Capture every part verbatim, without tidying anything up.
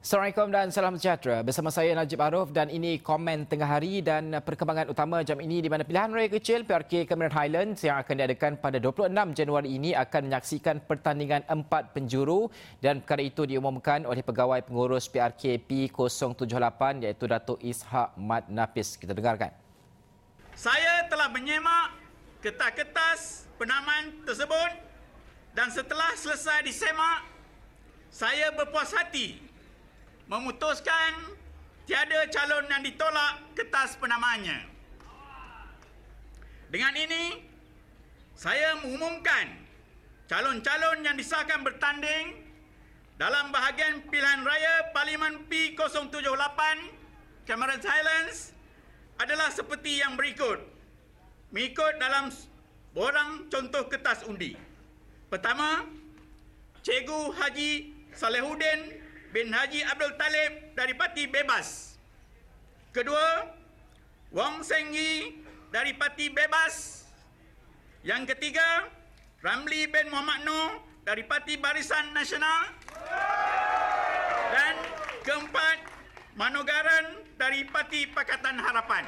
Assalamualaikum dan salam sejahtera. Bersama saya Najib Arif dan ini komen tengah hari dan perkembangan utama jam ini di mana pilihan raya kecil P R K Cameron Highlands yang akan diadakan pada dua puluh enam Januari ini akan menyaksikan pertandingan empat penjuru dan perkara itu diumumkan oleh Pegawai Pengurus P R K P kosong tujuh lapan iaitu Datuk Ishak Mat Nafis. Kita dengarkan. Saya telah menyemak kertas-kertas penamaan tersebut dan setelah selesai disemak, saya berpuas hati memutuskan tiada calon yang ditolak kertas penamaannya. Dengan ini, saya mengumumkan calon-calon yang disahkan bertanding dalam bahagian pilihan raya Parlimen P kosong tujuh lapan Cameron Highlands adalah seperti yang berikut, mengikut dalam borang contoh kertas undi. Pertama, Cikgu Haji Salehuddin bin Haji Abdul Talib dari Parti Bebas. Kedua, Wong Seng Yi dari Parti Bebas. Yang ketiga, Ramli bin Muhammad Noor dari Parti Barisan Nasional. Dan keempat, Manogaran dari Parti Pakatan Harapan.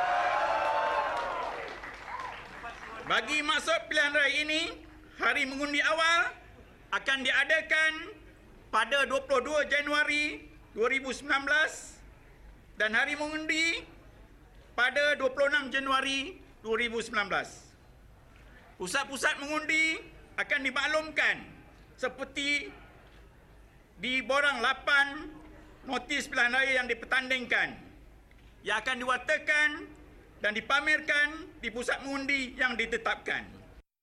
Bagi maksud pilihan raya ini, hari mengundi awal akan diadakan pada dua puluh dua Januari dua ribu sembilan belas dan hari mengundi pada dua puluh enam Januari dua ribu sembilan belas. Pusat-pusat mengundi akan dimaklumkan seperti di borang lapan notis pilihan raya yang dipertandingkan yang akan diwartakan dan dipamerkan di pusat mengundi yang ditetapkan.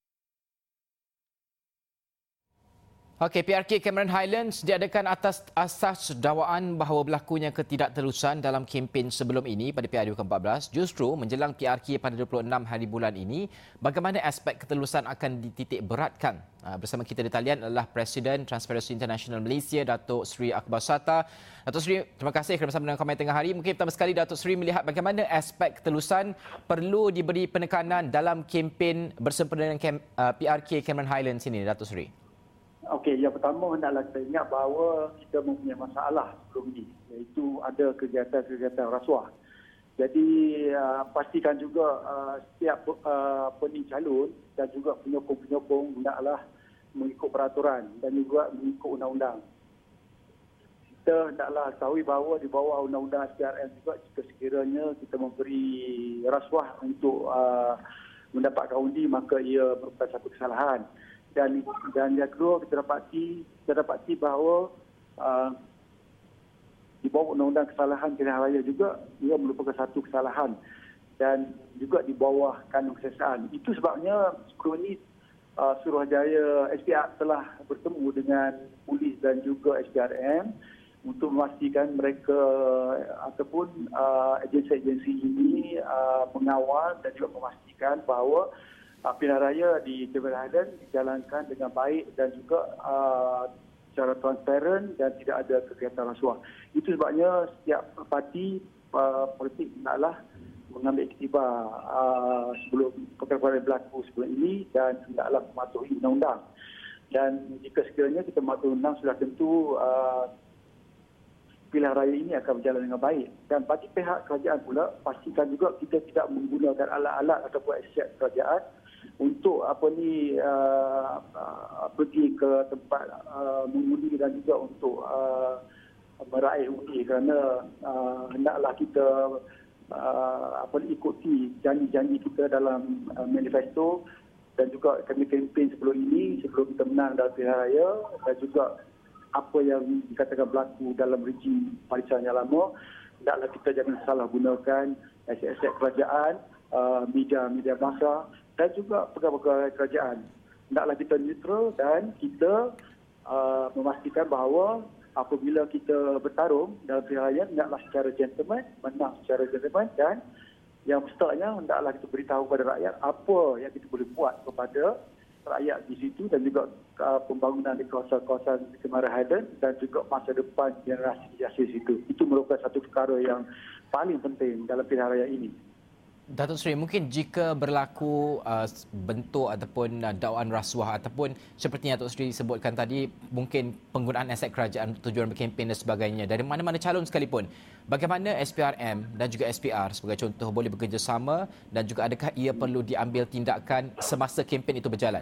Okey, P R K Cameron Highlands diadakan atas asas dakwaan bahawa berlakunya ketidakterusan dalam kempen sebelum ini pada P R U ke empat belas. Justru menjelang P R K pada dua puluh enam hari bulan ini, bagaimana aspek ketelusan akan dititik beratkan? Bersama kita di talian adalah Presiden Transparency International Malaysia, Datuk Seri Akbar Sata. Datuk Seri, terima kasih kerana bersama dengan komen tengah hari. Mungkin pertama sekali Datuk Seri melihat bagaimana aspek ketelusan perlu diberi penekanan dalam kempen bersempena dengan P R K Cameron Highlands ini, Datuk Seri. Okey, yang pertama hendaklah kita ingat bahawa kita mempunyai masalah sebelum ini, iaitu ada kegiatan-kegiatan rasuah. Jadi uh, pastikan juga uh, setiap uh, pening calon dan juga penyokong-penyokong hendaklah mengikut peraturan dan juga mengikut undang-undang. Kita hendaklah ketahui bahawa di bawah undang-undang S P R M juga jika sekiranya kita memberi rasuah untuk uh, mendapatkan undi, maka ia merupakan satu kesalahan. Dan dan yang kedua kita dapati kita dapati bahawa uh, di bawah undang-undang kesalahan pilihan raya juga ia merupakan satu kesalahan dan juga di bawah kanun kesesaan. Itu sebabnya sebelum ini uh, Suruhanjaya S P R telah bertemu dengan polis dan juga S P R M untuk memastikan mereka ataupun uh, agensi-agensi ini uh, mengawal dan juga memastikan bahawa pilihan raya di Cameron Highlands dijalankan dengan baik dan juga uh, secara transparan dan tidak ada kegiatan rasuah. Itu sebabnya setiap parti uh, politik hendaklah mengambil iktibar uh, sebelum perkara-perkara yang berlaku sebelum ini dan hendaklah mematuhi undang-undang. Dan jika sekiranya kita mematuhi undang, sudah tentu uh, pilihan raya ini akan berjalan dengan baik. Dan bagi pihak kerajaan pula, pastikan juga kita tidak menggunakan alat-alat ataupun aset kerajaan untuk apa ni uh, uh, pergi ke tempat uh, mengundi dan juga untuk uh, meraih undi, kerana uh, hendaklah kita uh, apa ni ikuti janji-janji kita dalam uh, manifesto dan juga kami kempen sebelum ini, sebelum kita menang dalam pilihan raya, dan juga apa yang dikatakan berlaku dalam rejim barisan yang lama. Hendaklah kita jangan salah gunakan aset-aset kerajaan, uh, media-media massa dan juga pegawai-pegawai kerajaan. Hendaklah kita neutral dan kita uh, memastikan bahawa apabila kita bertarung dalam pilihan raya, hendaklah secara gentleman, menang secara gentleman, dan yang mestinya hendaklah kita beritahu kepada rakyat apa yang kita boleh buat kepada rakyat di situ dan juga uh, pembangunan di kawasan-kawasan Cameron Highlands dan juga masa depan generasi di hasil situ. Itu merupakan satu perkara yang paling penting dalam pilihan raya ini. Datuk Seri, mungkin jika berlaku uh, bentuk ataupun uh, dakwaan rasuah ataupun seperti yang Datuk Seri sebutkan tadi, mungkin penggunaan aset kerajaan untuk tujuan berkempen dan sebagainya, dari mana-mana calon sekalipun, bagaimana S P R M dan juga S P R sebagai contoh boleh bekerjasama dan juga adakah ia perlu diambil tindakan semasa kempen itu berjalan?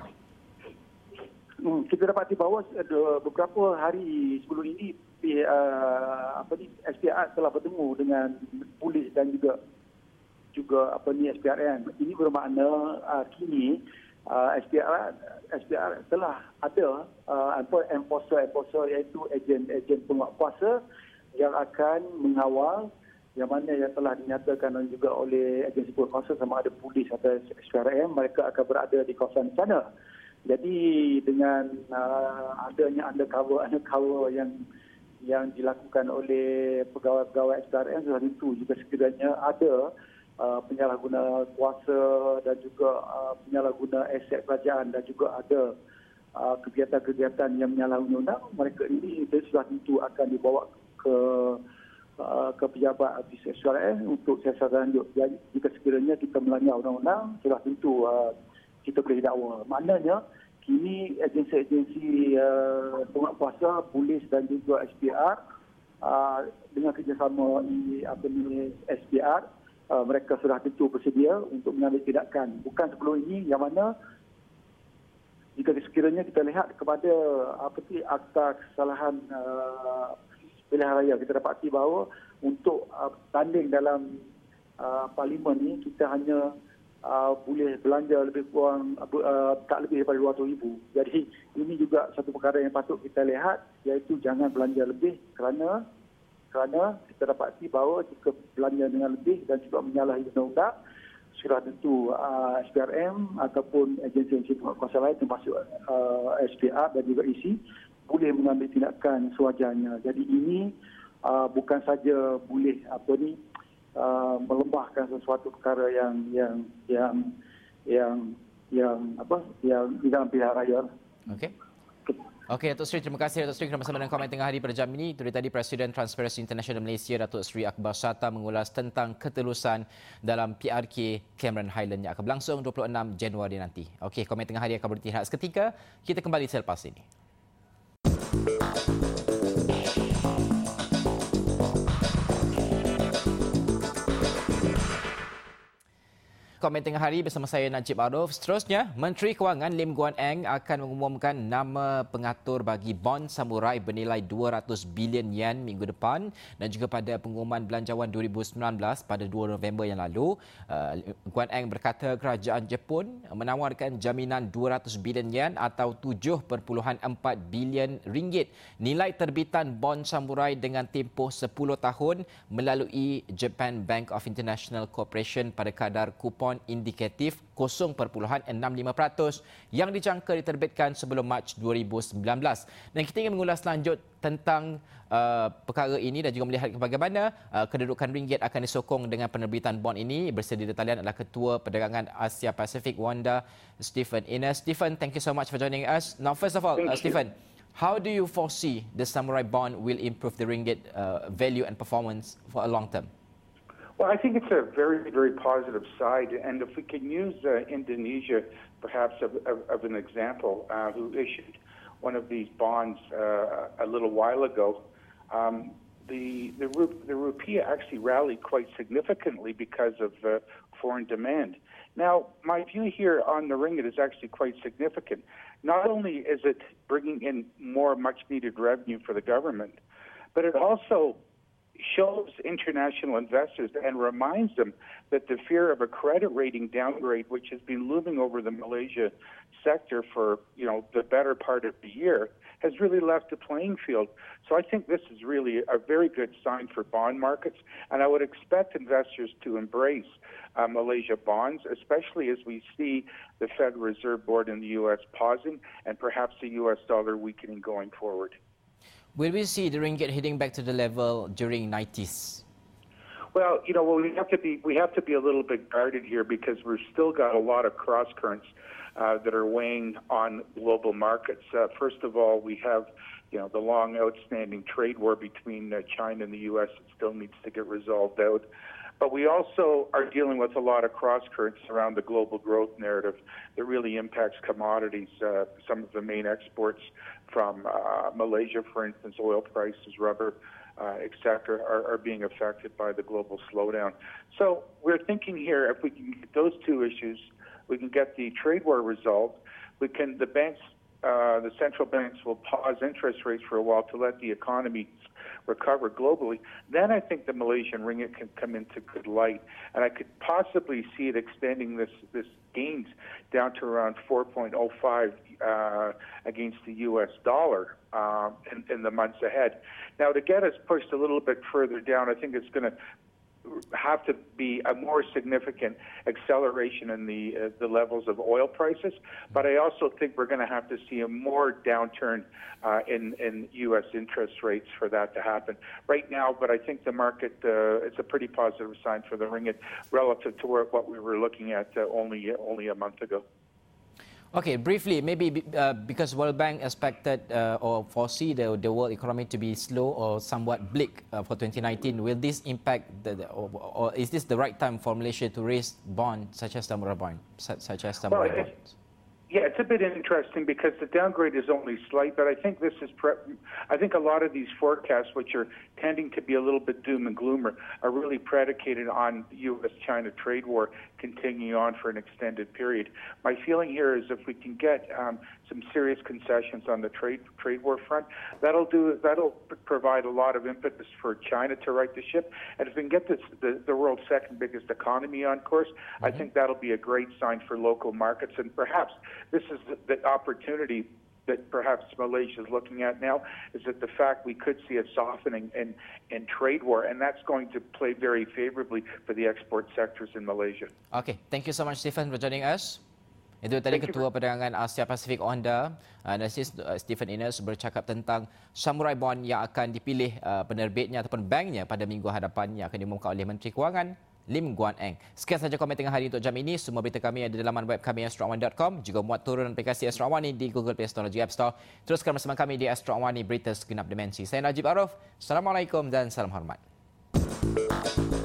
Hmm, kita dapati bahawa beberapa hari sebelum ini uh, apa ni, S P R telah bertemu dengan polis dan juga juga apa ni S P R M. Ini bermakna uh, kini uh, S P R S P R telah ada uh, enforcer-enforcer iaitu ejen-ejen penguat kuasa yang akan mengawal, yang mana yang telah dinyatakan juga oleh agensi penguat kuasa sama ada polis atau S P R M, mereka akan berada di kawasan sana. Jadi dengan uh, adanya undercover undercover yang yang dilakukan oleh pegawai-pegawai S P R M, sudah tentu jika sekiranya ada Uh, penyalahguna kuasa dan juga uh, penyalahguna aset kerajaan dan juga ada uh, kegiatan-kegiatan yang menyalahi undang-undang, mereka ini sudah tentu akan dibawa ke uh, ke pejabat S P R M untuk siasatan lanjut. Jadi, jika sekiranya kita melanggar undang-undang, sudah tentu uh, kita boleh didakwa. Maknanya kini agensi-agensi uh, penguat kuasa, polis dan juga S P R uh, dengan kerjasama apa ni S P R, Uh, mereka sudah tentu bersedia untuk mengambil tindakan. Bukan sebelum ini yang mana jika sekiranya kita lihat kepada apa tu akta kesalahan uh, pilihan raya, kita dapati bahawa untuk uh, tanding dalam uh, parlimen ni kita hanya uh, boleh belanja lebih kurang uh, uh, tak lebih daripada dua ratus ribu. Jadi ini juga satu perkara yang patut kita lihat, iaitu jangan belanja lebih kerana kerana kita dapati bahawa jika belanja dengan lebih dan juga menyalahi undang-undang, sudah tentu uh, S P R M ataupun agensi-agensi penguat kuasa lain termasuk uh, S P R dan juga I C boleh mengambil tindakan sewajarnya. Jadi ini uh, bukan saja boleh apa ni uh, melembahkan sesuatu perkara yang yang yang yang yang apa yang di dalam pilihan raya. Okey. Okey, Datuk Seri, terima kasih Datuk Seri kerana bersama dengan Komen Tengah Hari pada jam ini. Itu tadi Presiden Transparency International Malaysia, Datuk Seri Akbar Sata mengulas tentang ketelusan dalam P R K Cameron Highland yang akan berlangsung dua puluh enam Januari nanti. Okey, Komen Tengah Hari akan berhenti seketika. Kita kembali selepas ini. Komen Tengah Hari bersama saya Najib Arif. Seterusnya, Menteri Kewangan Lim Guan Eng akan mengumumkan nama pengatur bagi bond samurai bernilai dua ratus bilion yen minggu depan, dan juga pada pengumuman belanjawan dua ribu sembilan belas pada dua November yang lalu, uh, Guan Eng berkata kerajaan Jepun menawarkan jaminan dua ratus bilion yen atau tujuh perpuluhan empat bilion ringgit nilai terbitan bond samurai dengan tempoh sepuluh tahun melalui Japan Bank of International Corporation pada kadar kupon indikatif kosong perpuluhan enam lima peratus yang dijangka diterbitkan sebelum Mac dua ribu sembilan belas. Dan kita ingin mengulas lanjut tentang uh, perkara ini dan juga melihat bagaimana uh, kedudukan ringgit akan disokong dengan penerbitan bond ini. Bersedia di talian adalah Ketua Perdagangan Asia Pasifik Wanda, Stephen Innes. Stephen, thank you so much for joining us. Now, first of all, uh, Stephen, how do you foresee the samurai bond will improve the ringgit uh, value and performance for a long term? Well, I think it's a very, very positive side. And if we can use uh, Indonesia, perhaps, of, of, of an example, uh, who issued one of these bonds uh, a little while ago, um, the, the, the rupiah actually rallied quite significantly because of uh, foreign demand. Now, my view here on the ringgit is actually quite significant. Not only is it bringing in more much-needed revenue for the government, but it also shows international investors and reminds them that the fear of a credit rating downgrade, which has been looming over the Malaysia sector for, you know, the better part of the year, has really left the playing field. So I think this is really a very good sign for bond markets, and I would expect investors to embrace uh, Malaysia bonds, especially as we see the Federal Reserve Board in the U S pausing and perhaps the U S dollar weakening going forward. Will we see the ringgit heading back to the level during nineties? Well, you know, well, we have to be we have to be a little bit guarded here because we've still got a lot of cross currents uh, that are weighing on global markets. Uh, first of all, we have, you know, the long outstanding trade war between uh, China and the U S that still needs to get resolved out. But we also are dealing with a lot of cross currents around the global growth narrative that really impacts commodities. Uh, some of the main exports from uh, Malaysia, for instance, oil prices, rubber, uh, et cetera, are, are being affected by the global slowdown. So we're thinking here, if we can get those two issues, we can get the trade war resolved. We can the banks, uh, the central banks will pause interest rates for a while to let the economy recover globally. Then I think the Malaysian ringgit can come into good light, and I could possibly see it extending this this gains down to around four point oh five uh, against the U S dollar um, in, in the months ahead. Now, to get us pushed a little bit further down, I think it's going to have to be a more significant acceleration in the uh, the levels of oil prices, but I also think we're going to have to see a more downturn uh, in in U S interest rates for that to happen. Right now, but I think the market uh, it's a pretty positive sign for the ringgit relative to where, what we were looking at uh, only only a month ago. Okay, briefly, maybe uh, because World Bank expected uh, or foresee the, the world economy to be slow or somewhat bleak uh, for twenty nineteen, will this impact, the, the, or, or is this the right time for Malaysia to raise bonds such as Samurai bond, such, such as Samurai well, bonds? Yeah, it's a bit interesting because the downgrade is only slight, but I think this is. Pre- I think a lot of these forecasts, which are tending to be a little bit doom and gloomer, are really predicated on U S China trade war continuing on for an extended period. My feeling here is if we can get um, some serious concessions on the trade trade war front, that'll do. That'll provide a lot of impetus for China to right the ship, and if we can get this, the the world's second biggest economy on course, mm-hmm. I think that'll be a great sign for local markets, and perhaps this is the, the opportunity that perhaps Malaysia is looking at now, is that the fact we could see a softening in, in trade war, and that's going to play very favorably for the export sectors in Malaysia. Okay, thank you so much, Stephen, for joining us. Itu tadi Thank Ketua you. Perdagangan Asia Pasifik Onda, Analysis uh, Stephen Innes bercakap tentang Samurai Bond yang akan dipilih uh, penerbitnya ataupun banknya pada minggu hadapan yang akan diumumkan oleh Menteri Kewangan Lim Guan Eng. Sekian sahaja komen tengah hari untuk jam ini. Semua berita kami ada di laman web kami astro one dot com. Juga muat turun aplikasi Astro One di Google Play Store dan juga App Store. Teruskan bersama kami di Astro One, berita segenap dimensi. Saya Najib Arif. Assalamualaikum dan salam hormat.